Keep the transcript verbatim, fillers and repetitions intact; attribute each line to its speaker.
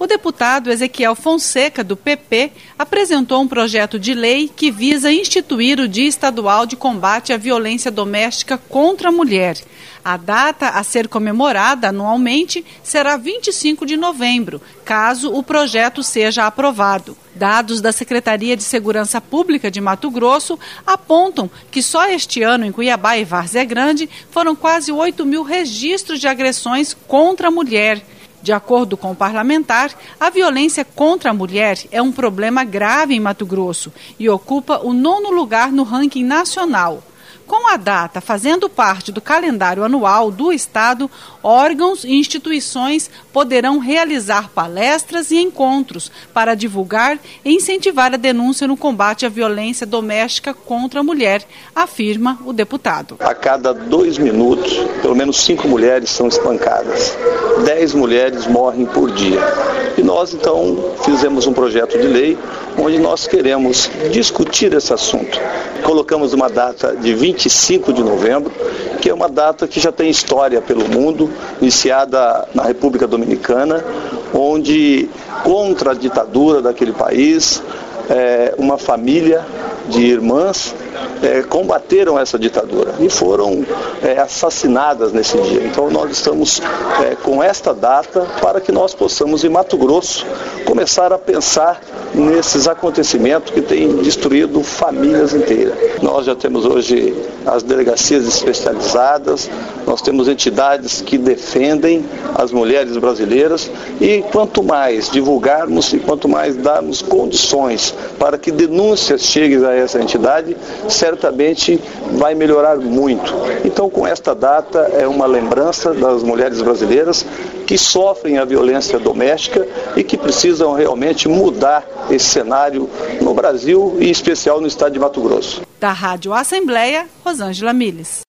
Speaker 1: O deputado Ezequiel Fonseca, do P P, apresentou um projeto de lei que visa instituir o Dia Estadual de Combate à Violência Doméstica contra a Mulher. A data a ser comemorada anualmente será vinte e cinco de novembro, caso o projeto seja aprovado. Dados da Secretaria de Segurança Pública de Mato Grosso apontam que só este ano em Cuiabá e Várzea Grande foram quase oito mil registros de agressões contra a mulher. De acordo com o parlamentar, a violência contra a mulher é um problema grave em Mato Grosso e ocupa o nono lugar no ranking nacional. Com a data fazendo parte do calendário anual do Estado, órgãos e instituições poderão realizar palestras e encontros para divulgar e incentivar a denúncia no combate à violência doméstica contra a mulher, afirma o deputado.
Speaker 2: A cada dois minutos, pelo menos cinco mulheres são espancadas. Dez mulheres morrem por dia. E nós, então, fizemos um projeto de lei onde nós queremos discutir esse assunto. Colocamos uma data de vinte e cinco de novembro, que é uma data que já tem história pelo mundo, iniciada na República Dominicana, onde, contra a ditadura daquele país, é, uma família de irmãs é, combateram essa ditadura e foram é, assassinadas nesse dia. Então nós estamos é, com esta data para que nós possamos, em Mato Grosso, começar a pensar nesses acontecimentos que têm destruído famílias inteiras. Nós já temos hoje as delegacias especializadas, nós temos entidades que defendem as mulheres brasileiras e quanto mais divulgarmos e quanto mais darmos condições para que denúncias cheguem a essa entidade, certamente vai melhorar muito. Então, com esta data, é uma lembrança das mulheres brasileiras que sofrem a violência doméstica e que precisam realmente mudar esse cenário no Brasil e em especial no estado de Mato Grosso.
Speaker 1: Da Rádio Assembleia, Rosângela Miles.